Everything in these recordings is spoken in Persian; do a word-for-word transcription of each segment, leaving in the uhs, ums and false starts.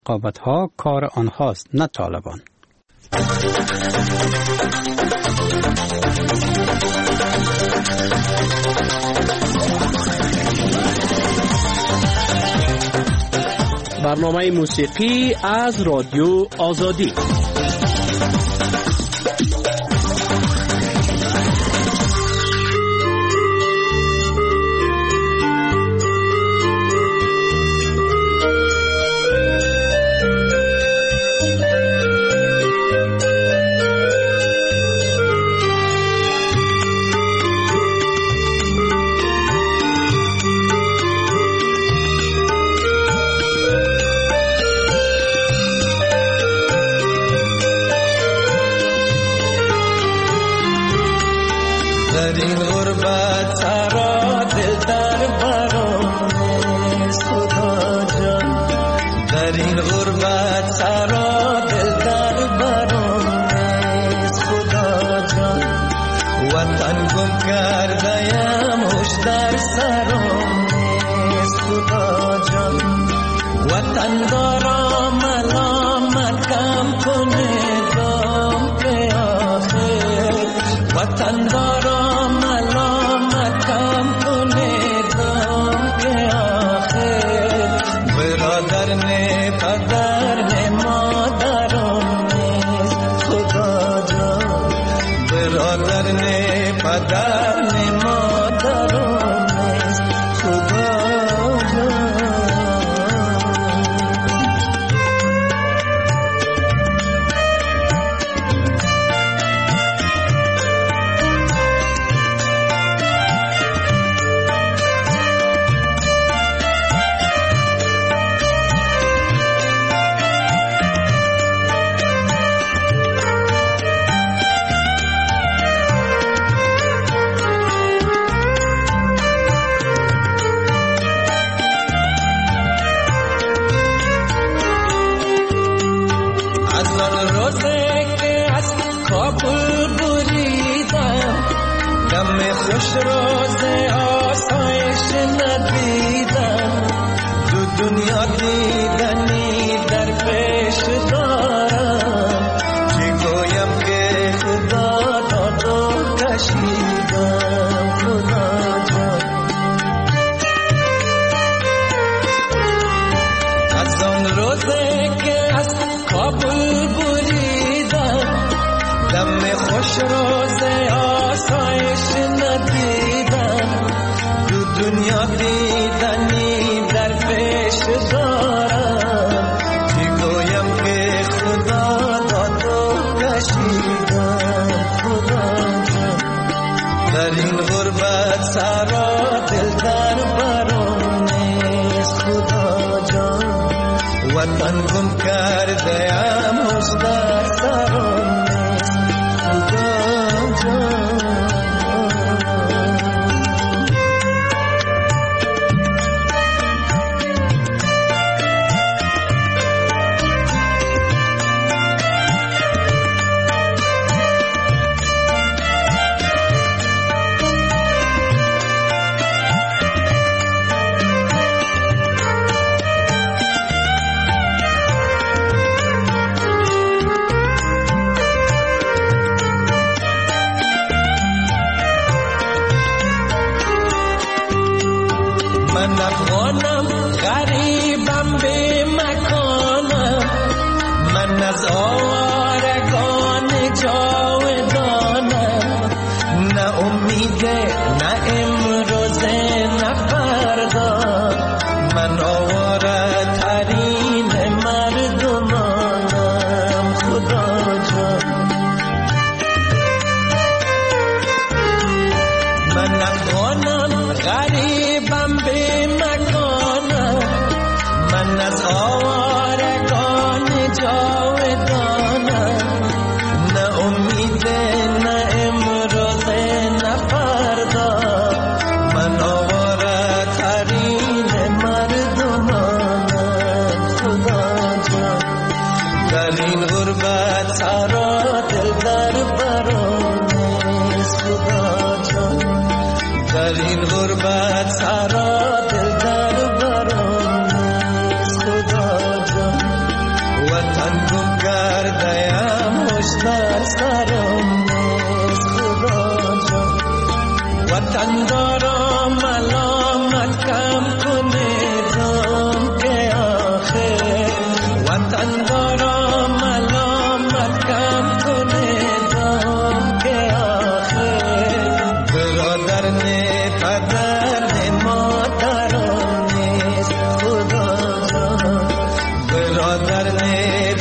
رقابت‌ها کار آنهاست، نه طالبان. برنامه موسیقی از رادیو آزادی.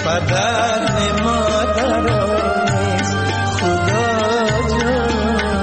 بدن مادرانیست خدا جان.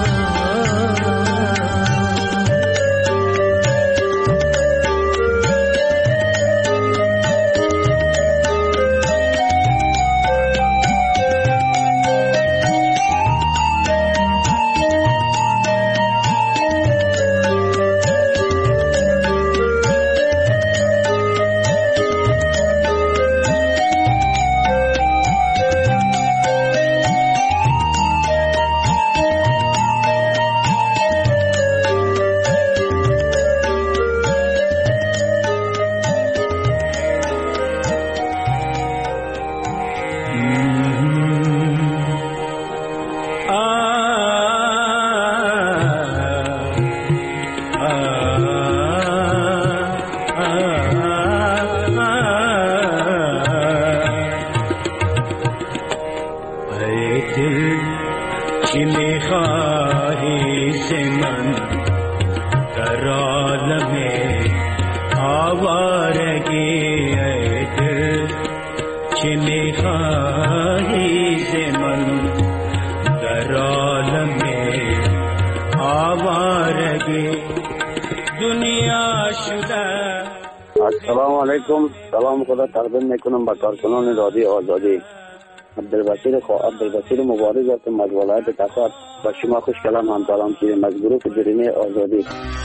السلام علیکم. سلام خدا تقدیم میکنم به کارکنان رادیو آزادی. عبدالبصیر خو عبدالبصیر مبارز هستم از ولایت کسات. با شما خوش کلام همکارم که از گروه جریمه آزادی.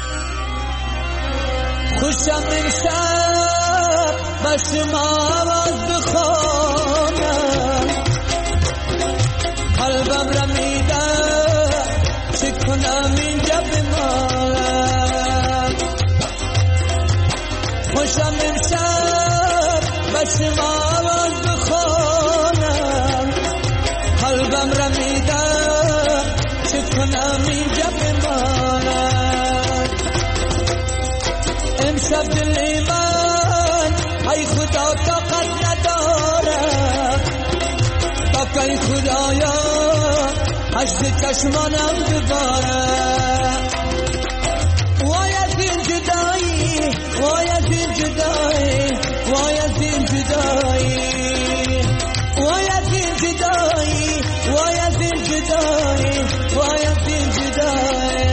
خوشم امشب با شما آواز بخوانم، قلبم را میده چه کنم اینجا بمانم. خوشم امشب با شما آواز بخوانم، قلبم را میده چه کنم اینجا بمانم. امشب دل من ای خدا طاقت ندارم، تا که خدایا اشک چشمانم ببارم. وای از این جدایی، وای از این جدایی، وای از این جدایی، وای از این جدایی، وای از این جدایی، وای از این جدایی.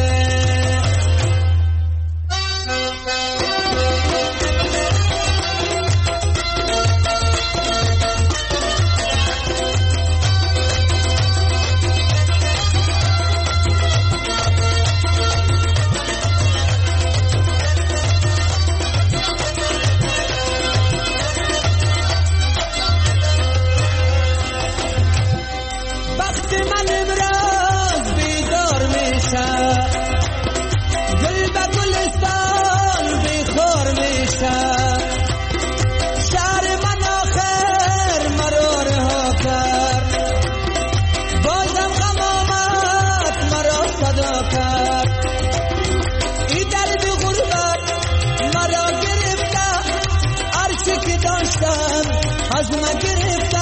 از من گرفته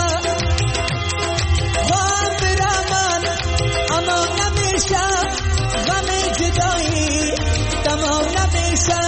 غم برامن اما نمیشه، غم جدایی تمام نمیشه.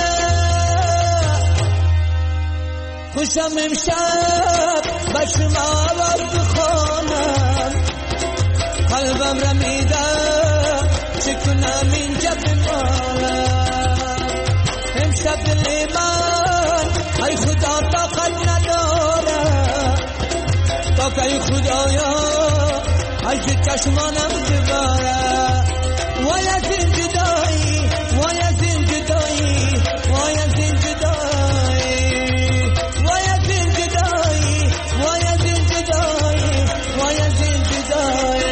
خوشم امشب با شما آواز بخوانم، قلبم را میده چه کنم اینجا بمانم. امشب دل من ای خدا طاقت نداره، تا که خدایا ای چشمانم بباره. وای از این جدایی، وای از این جدایی، وای از این جدایی، وای از این جدایی، وای از این جدایی، وای از این جدایی.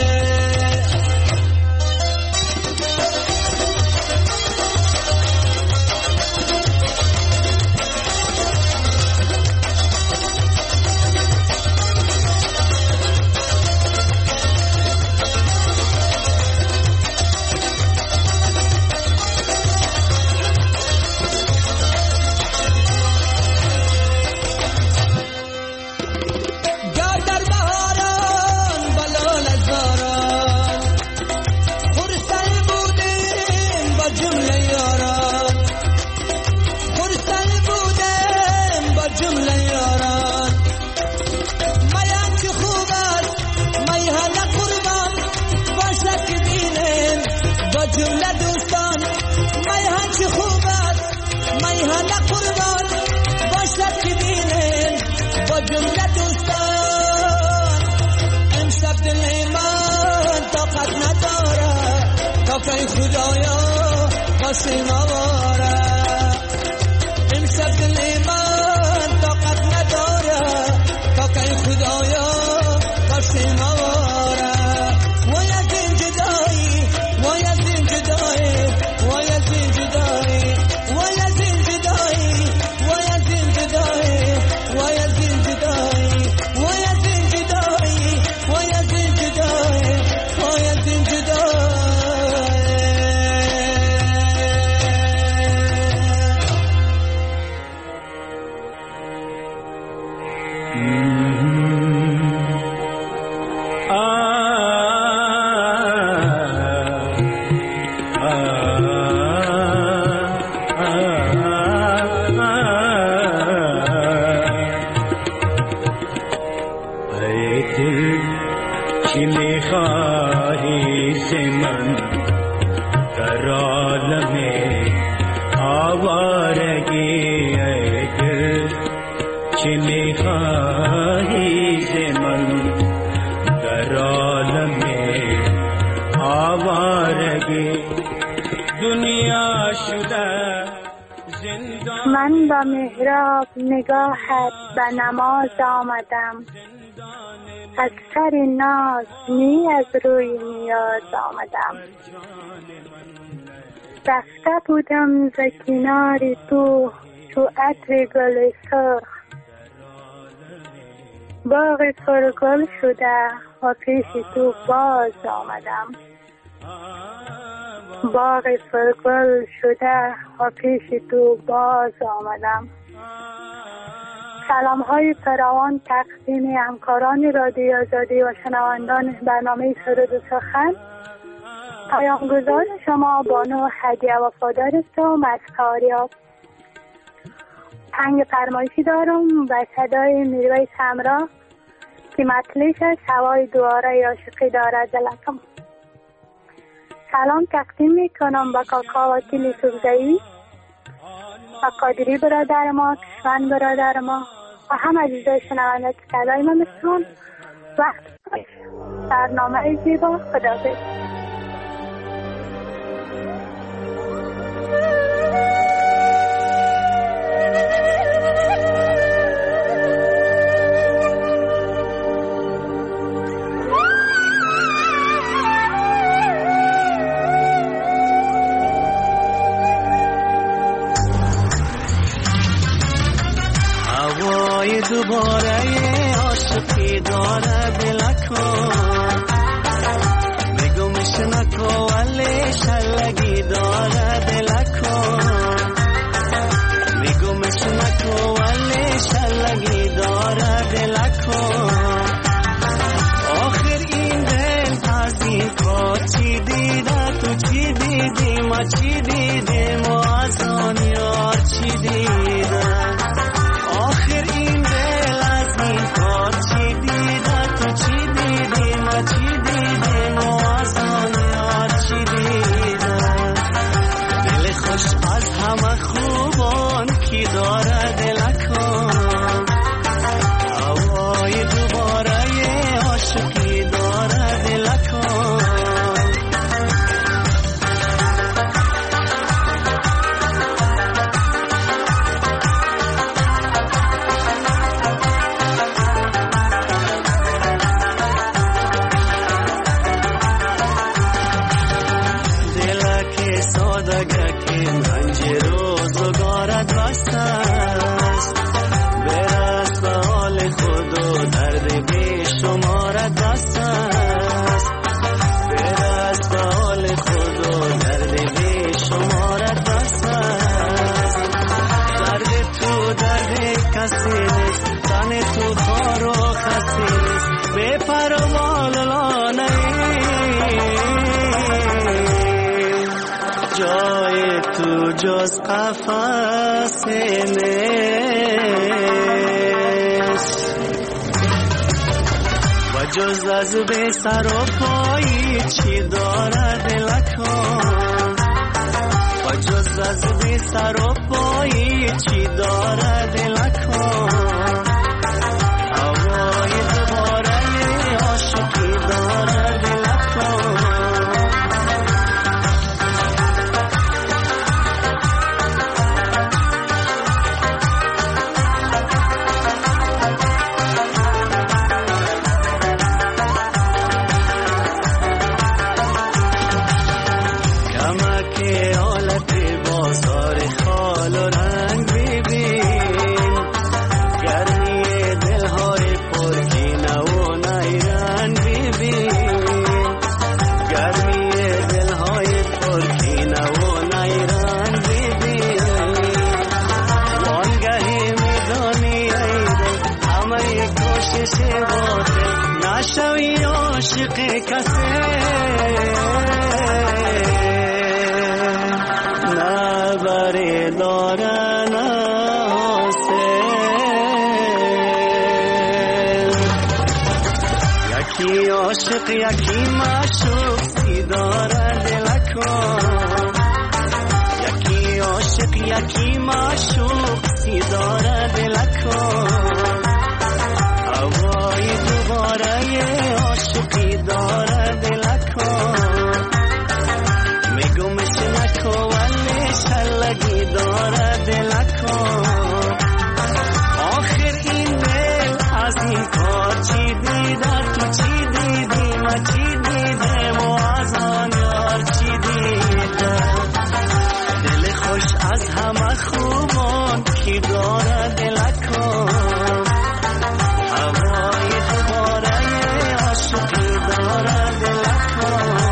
نه دوستان امشب دل من طاقت نداره تا که خدایا واسه ما باره امشب دل من طاقت نداره تا که خدایا واسه ما باره وای از این جدایی وای از این جدایی وای از این جدایی وای از این جدایی وای از این جدایی وای از این جدایی وای از این جدایی وای از این جدایی وای از این جدایی من با محراب نگاهت به نماز آمدم از سر ناز نی از روی نیاز آمدم رفته بودم ز کنار تو تو عطر گل سرخ باغ پرگل شده و پیش تو باز آمدم باغ پرگل شده و پیش تو باز آمدم. سلام های فراوان تقدیم همکاران رادیو آزادی و شنوندان برنامه سرود و سخن. پیامگذار شما بانو هدیه وفادار هستم از فاریاب. تنگ فرمایشی دارم به صدای میرویس همراه که مطلعش از هوای دواره عاشقی دارد دلکم. سلام تقدیم میکنم با کاکا وکیل سوزایی و قادری برادر ما، کشمن برادر ما و هم عزیزای شنونده که صدای ما میشنون. وقت برنامه زیبا خداحافظ. دوباره عاشقی داره دلکم بگو مشنکو ولی شلگی داره دلکم بگو مشنکو ولی شلگی داره دلکم آخر این دل از این کار چی دیده تو چی دیدی ما چی دیدیم و از آن یار چی دیدم آخر این دل از این کار چی دیده تو چی دیدی ما چی دیدیم و از آن یار چی دیدم دل خوش از همه خوبان کی داره دلکم هوای دوباره عاشقی داره دلکم جز قفص نیست و جز از به سر و پایی چی داره دلکم و جز از به سر و پایی چی داره دلکم کشش باطل نشوی عاشق کسی نه بری داره نه یکی عاشق یکی معشوق سی داره دلکان یکی عاشق یکی معشوق سی داره دلکان هوای دوباره عاشقی داره دلکان میگمش نکو ولی شلگی داره دلکان آخر این دل از این کار چی دیده تو چی دیدی ما چی دیده و از آن یار چی دیده دل خوش از همه خوبان کی داره دلکان هوای دوباره عاشقی داره دلکان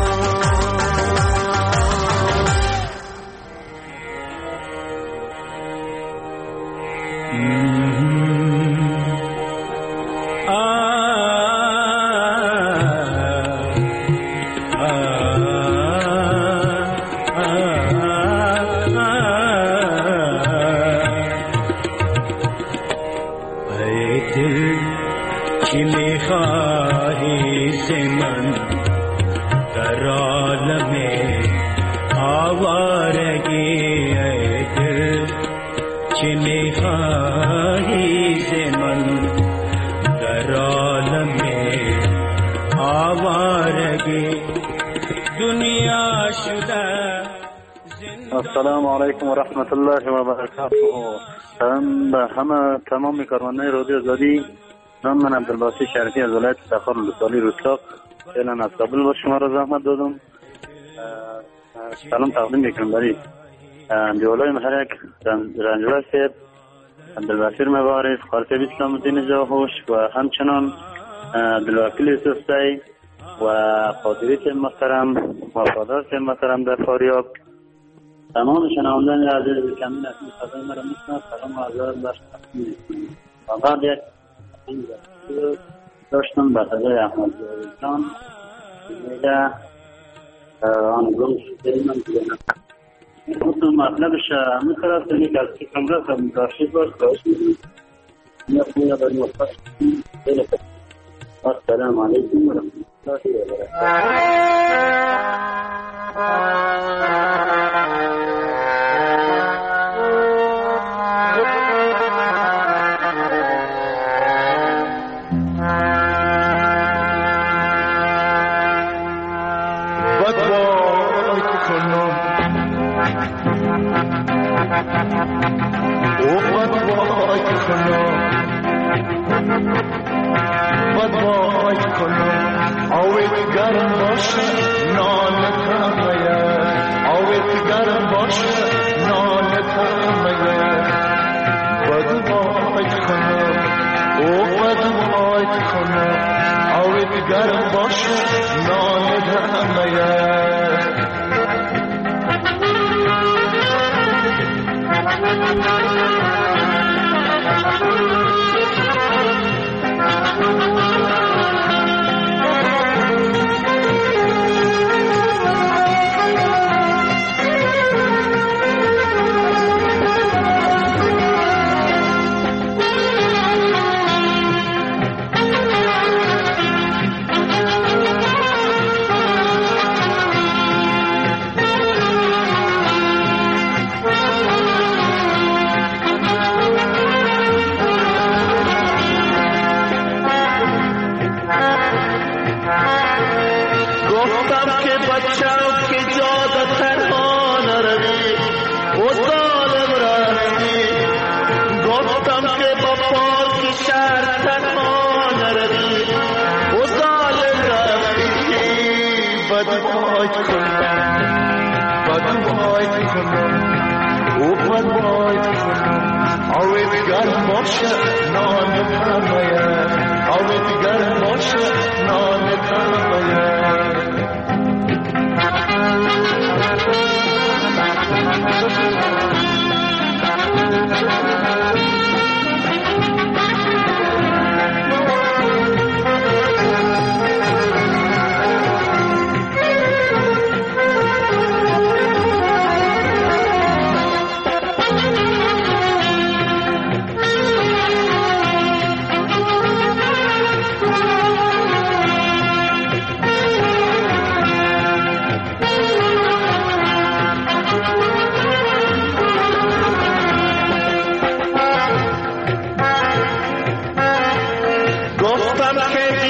السلام علیکم و رحمت الله و برکاته. سلام به همه تمام کارمندان رادیو آزادی. نام من عبدالباسط شریفی از ولایت سخر لسالی رستاق فعلا از کابل با شما را زحمت دادم. سلام تقدیم میکنم برای دیولای محرک رنجور سید عبدالبصیر مبارز خالص اسلام الدین جاهوش و همچنان دلوکیل یوسف زی و قادری محترم و فادر محترم در فاریاب. تمام شنوندگان عزیز کامل از صدای مرا میشنوند. سلام و عرض بر فقط یک داشتم به صدای احمد جان میگه آن گم شده من دیگه خودم مطلبش میخواد است که از که کمرا هم داشتید باش داشت میدید یا خویا بر مصطفی خیلی خوب. السلام علیکم و رحمت الله و برکاته.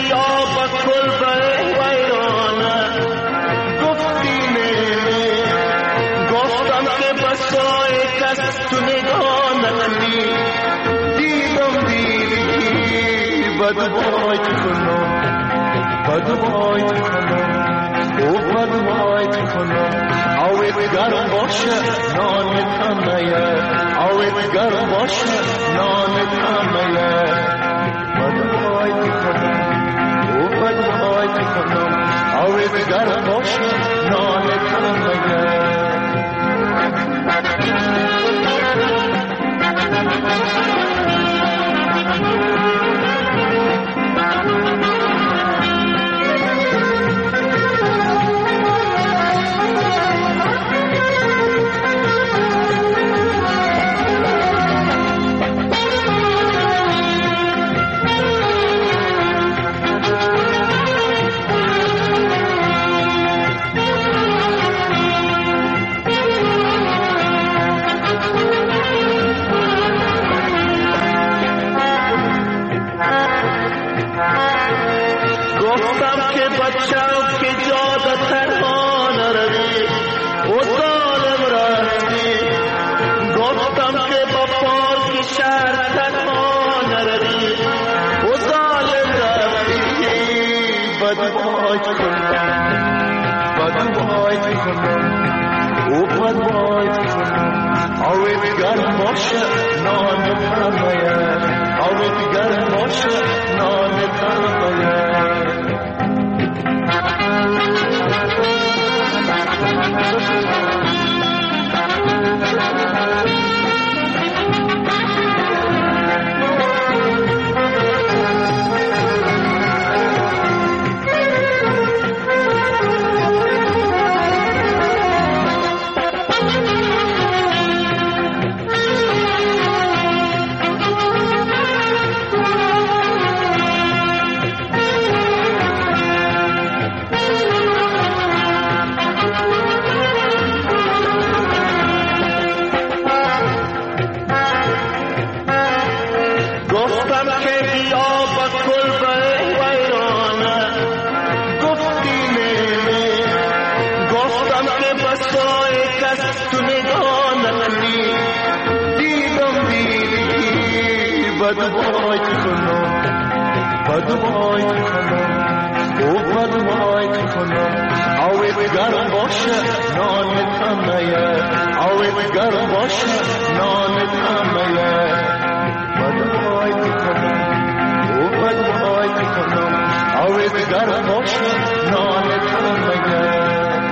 بیا با کل بره ویرانه گفتی نه گفتم که بسای کس تو نگاه نکنی دیدم دیدی بدوایت کنم بدوایت کنم او بدوایت کنم آویت گرم باشه نانت همه آویت گرم باشه نانت همه بدوایت کنم او بدوایت کنم آویت گرم باشه نانت همه بدوایت کنم بدوایت کنم او بدوایت کنم آویت گرم باشه نانت همه آویت گرم باشه نانت همه بدوایت کنم بدوایت کنم او بدوایت کنم آویت گرم باشه نانت همه آویت گرم باشه نانت همه بدوایت کنم او بدوایت کنم آویت گرم باشه نانت همه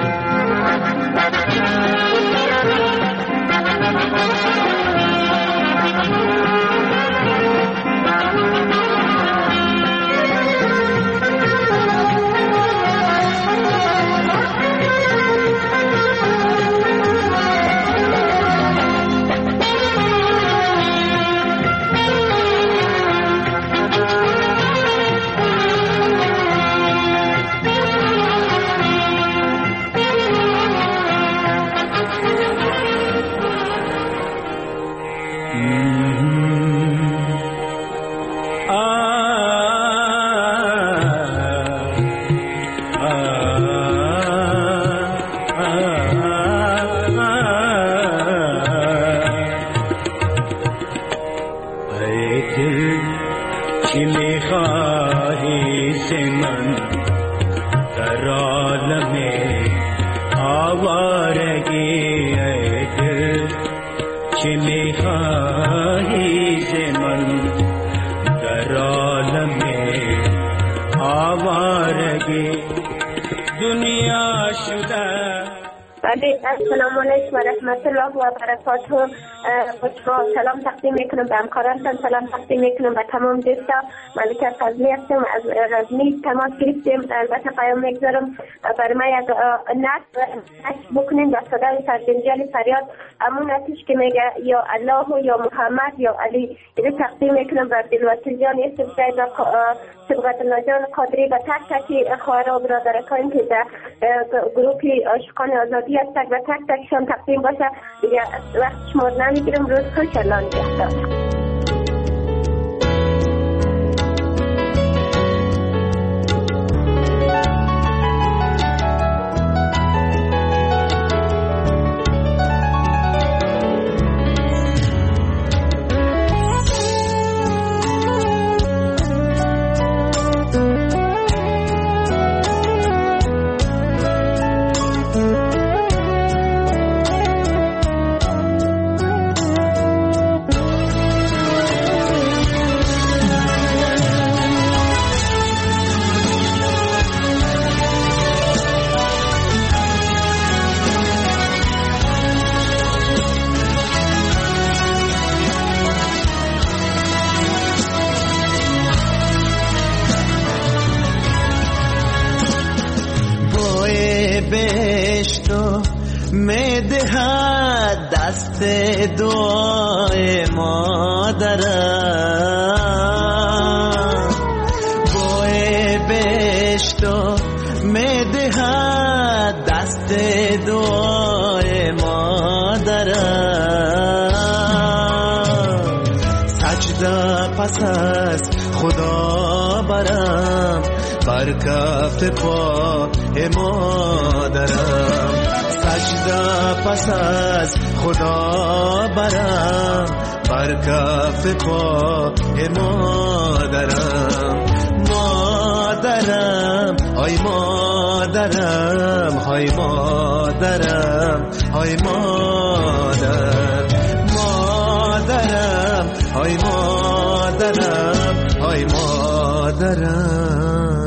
السلام علیکم و رحمت الله و برکاته. با سلام تقدیم میکنم به همکارانتان، سلام تقدیم میکنم به تمام دوستا. ملکه فضلی هستم از رزمی تماس گرفتیم. البته پیام میگذارم برای ما یک نشر بکنین با صدای سرجنجال فریاد امون اتش که میگه یا الله و یا محمد یا علی. اینو تقدیم میکنم بر دلوطل جان یوسف زید و سبقت الله جان قادری و تک تک خواهر و برادرکان که در گروه عاشقان آزادی هستند و تک تکشان تقدیم باشه. دیگه وقت شما نمیگیرم. روز خوش. الله نگهدار. میدهد دست دعای مادرم، بوی بهشتو میدهد دست دعای مادرم. سجده پس از خدا برم بر کف پای مادرم، سجده پس از خدا برم بر کف پای مادرم. مادرم های مادرم، های مادرم، های مادر، مادرم های مادرم، های مادرم.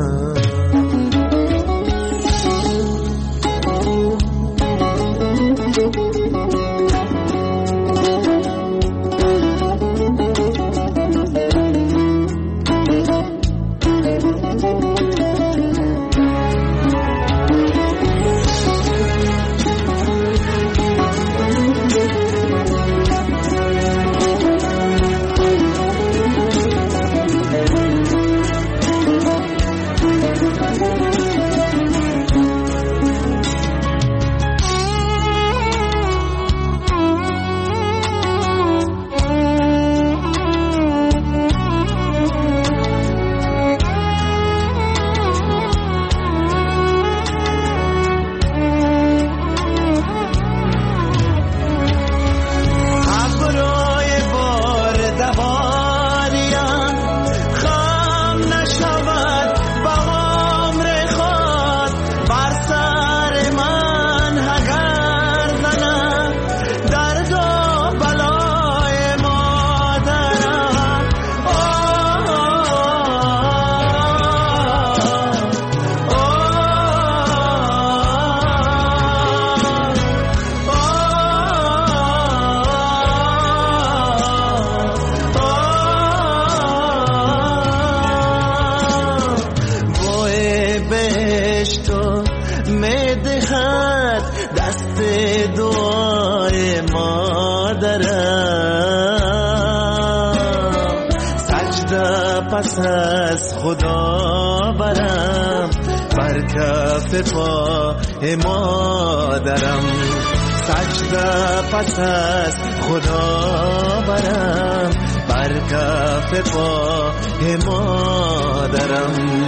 پس از خدا برم بر کف پای مادرم، سجده پس از خدا برم بر کف پای مادرم.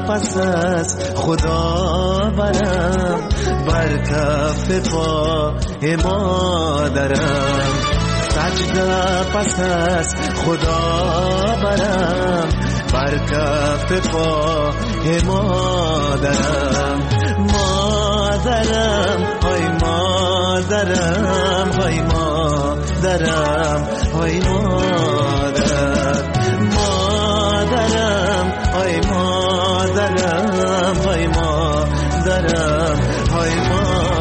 پس از خدا برم، بر کف پای مادرم. سجده پس از خدا برم، بر کف پای مادرم. مادرم های مادرم، های مادرم، های مادر. مادرم های مادرم، های مادرم، های مادر.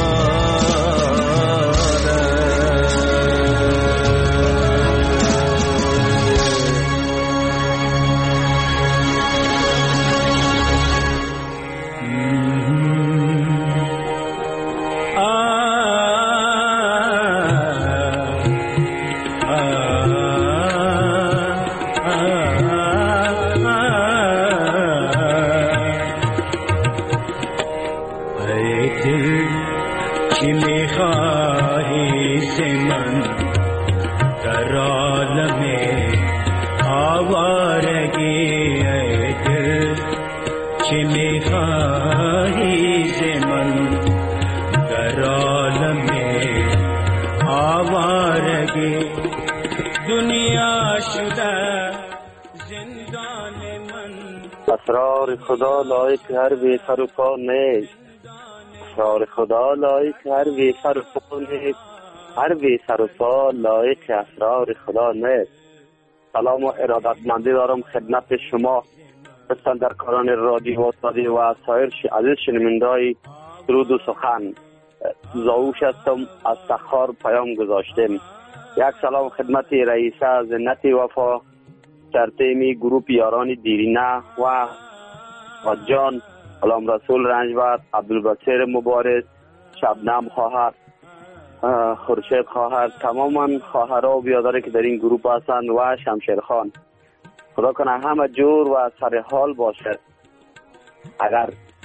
اسرار خدا لایق هر بی سر و پا نیست. اسرار خدا لایق هر بی سر و پا نیست. هر بی سر و پا لایق اسرار خدا نیست. سلام و ارادتمندی دارم خدمت شما بستاندرکاران رادیو آزادی و سایر عزیز شنونده‌های درود و سخن. زاوش هستم از سخار پیام گذاشتم. یک سلام خدمت رئیسه زنت وفا در تیمی گروپ یاران دیرینه و حجان غلام رسول رنجبر، عبدالبصیر مبارز، شبنم خواهر، خورشید خواهر، تماما خواهرها و بیادره که در این گروپ هستند و شمشیر خان. خدا کنه همه جور و سر حال باشد. اگر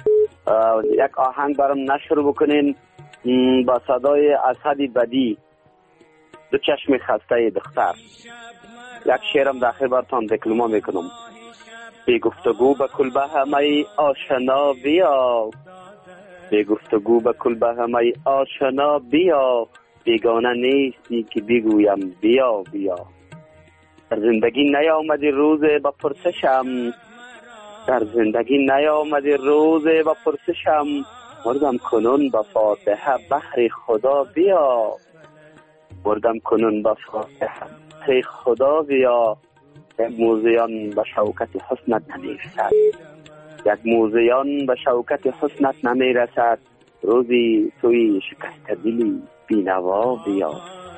یک آهنگ برام نشر بکنین با صدای اسد بدی، دو چشم خسته دختر، یک شعرم داخل برتان دکلمه میکنم. بی گفتگو به کلبه همه آشنا بیا، بی گفتگو به کلبه همه آشنا بیا، بیگانه نیستی که بگویم بیا بیا. در زندگی نیامدی روز با پرسشم، در زندگی نیامدی روز با پرسشم، مردم کنون با فاتحه بحر خدا بیا، مردم کنون با فاتحه بحر خدا بیا. یک موزیان به شوکت حسنت نمیرسد، یک موزیان به شوکت حسنت نمیرسد، روزی توی شکست دلی بینوا بیا،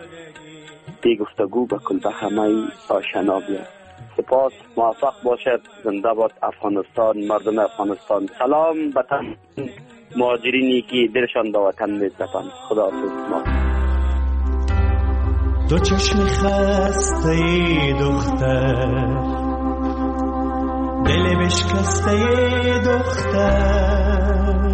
بی گفتگو به کلبه همه آشنا بیا. سپاس، موفق باشد. زنده باد افغانستان، مردم افغانستان. سلام به تمام مهاجرینی که دلشان به وطن می‌سپارند. خداحافظ. ما دو چشم خسته ای دختر، دل بشکسته ای دختر،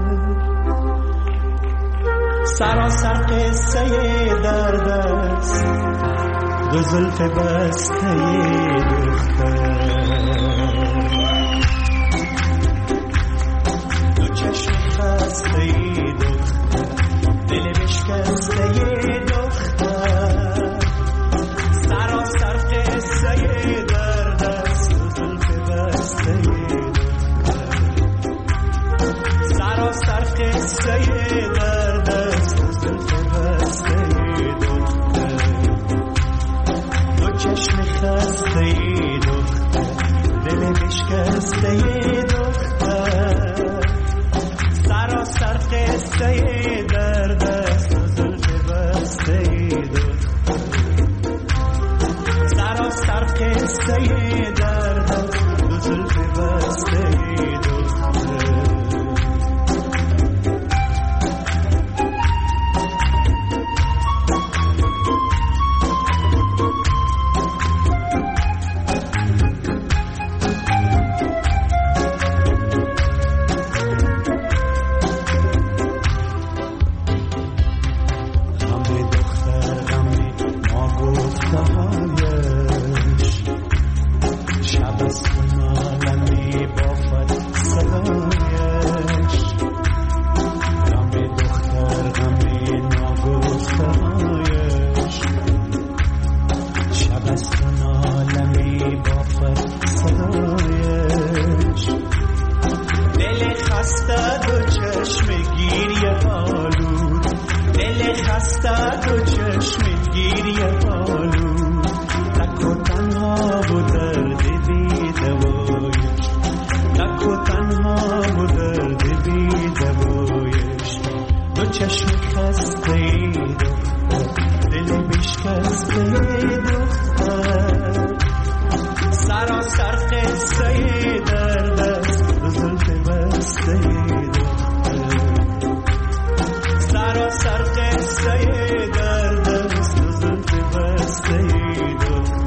سراسر قصه درد است، دو زلف بسته ای دختر. دو چشم خسته ای دختر، دل بشکسته ای دختر، سراسر قصه درد است، دو زلف بسته ای دختر، سراسر قصه درد است، دو زلف بسته ای دختر. دو چشم خسته ای دختر، دل بشکسته و تنها و درد بی دوایش دو چشم خسته ای دختر دل بشکسته ای دختر سراسر قصه ای درد است دو زلف بسته ای دختر سراسر قصه ای درد است دو زلف بسته ای دختر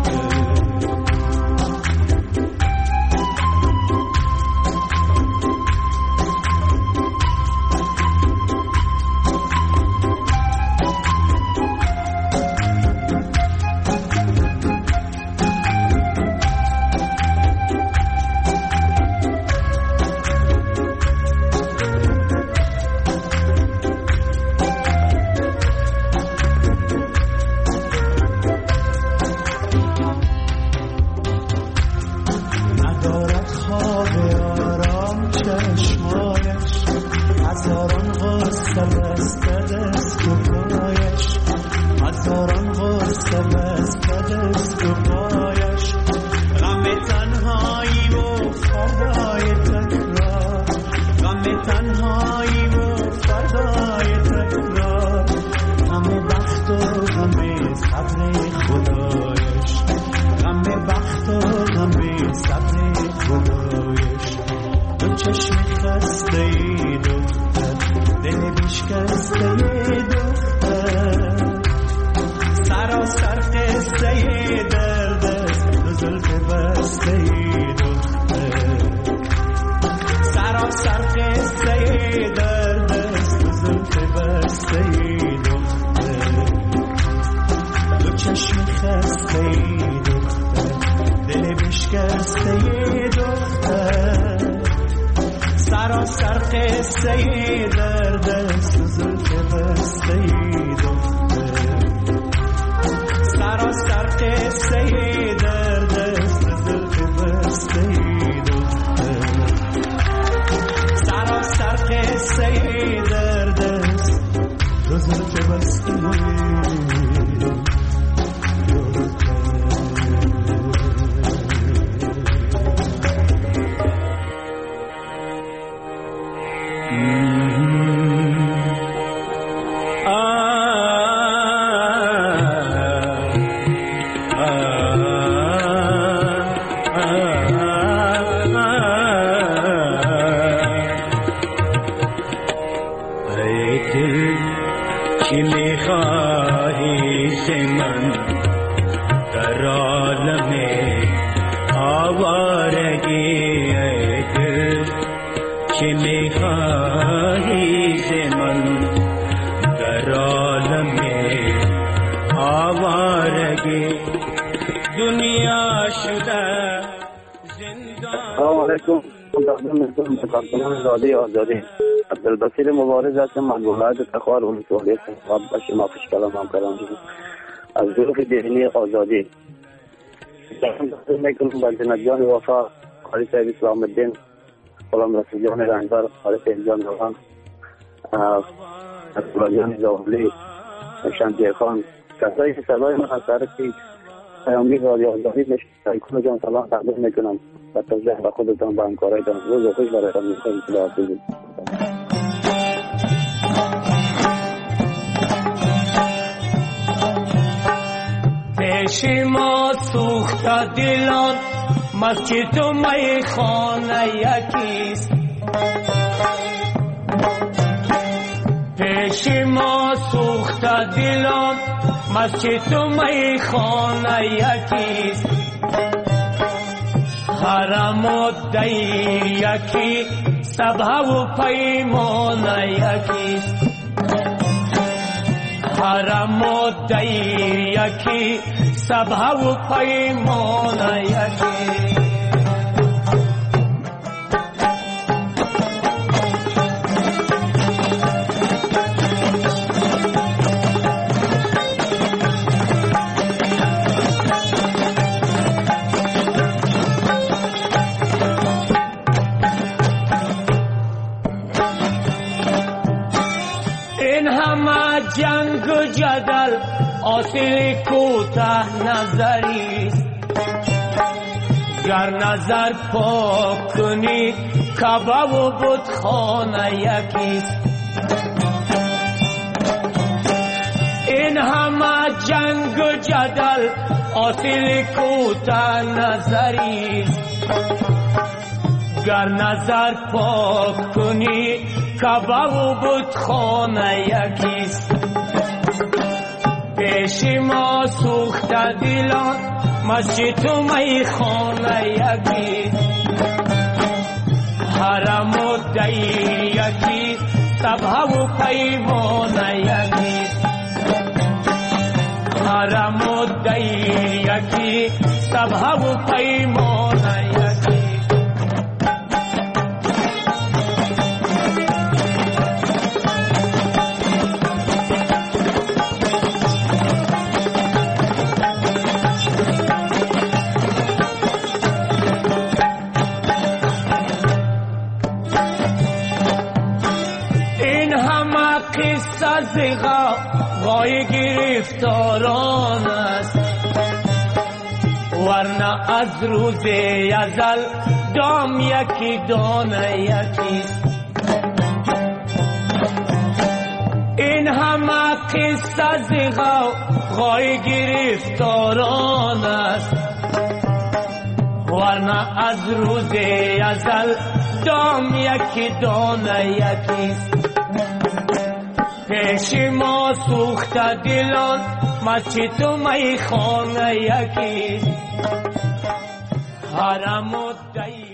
رادی آزادی عبدالبصیر مبارز هستم. من ولایت تخار ولسوالی خطاب به شما خوش کلام هم کردم از ظروف ذهنی آزادی میکنم به جناب جان وفا قاری صاحب اسلام الدین غلام رسول جان رنگبر قاری صاحب جان روان اسلام جان زاولی شمشیر خان کسایی که صدای من از طرف پیامگیر رادی آزادی میشنوید کل جان سلام تقدیم میکنم و توجه به خودتان به همکارایتان روز خوش برایتان می‌خواهیم. خداحافظ. پیش ما سوخته دلان مسجد و میخانه یکیست پیش ما سوخته دلان مسجد و میخانه یکیست حرم و دیر یکی سبه و پیمان یکیست حرم و دیر یکی سبه و پیمان یکی جنگ و جدل حاصل کوتاه نظریست گر نظر پاک کنی کعبه و بتخانه یکیست. این همه جنگ و جدل حاصل کوتاه نظریست. گر نظر پاک کنی کعبه و بتخانه یکیست. پیش ما سوخته دلان مسجد و میخانه یکیست. حرم و دیر یکیست، سبحه و پیمانه یکیست. حرم و دیر یکیست، سبحه و پیمانه یکیست. قصه زغا غای گرفتاران است، ورنه از روز ازل دام یکی دانه یکیست. این همه قصه زغا غای گرفتاران است، ورنه از روز ازل دام یکی دانه یکیست. پیش ما سوخته دلان مسجد و میخانه یکیست. حرم و دیر